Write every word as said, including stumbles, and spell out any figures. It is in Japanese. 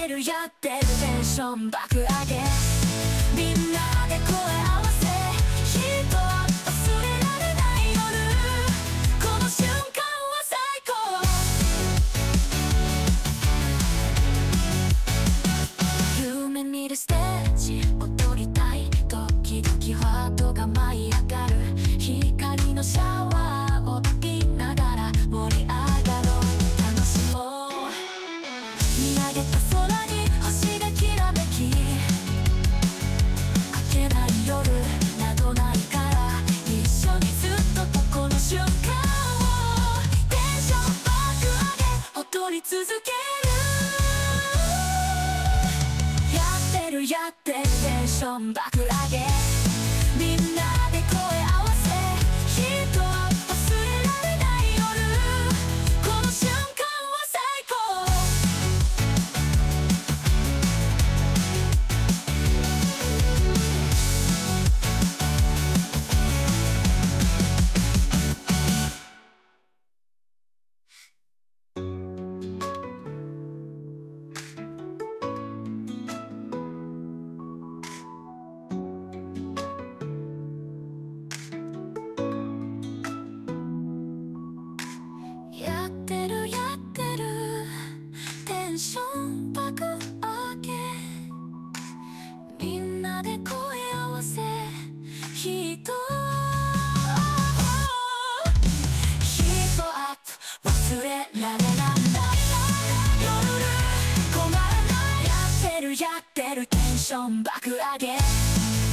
ってるやってるテンション爆上げみんなで声合わせヒートアップ忘れられない夜この瞬間は最高夢見るステージ踊りたい時々ハートが舞い上がる光のシャワーを浴びながら盛り上がろう楽しもう見上げた空に星がきらめき明けない夜などないから一緒にずっとこの瞬間をテンション爆上げ踊り続けるやってるやってるテンション爆上げみんなで声合わせヒートアップ忘れられない夜この瞬間は最高やってるやってるテンション爆上げみんなで声合わせヒートヒートアップ忘れられない夜困らないやってるやってるテンション爆上げ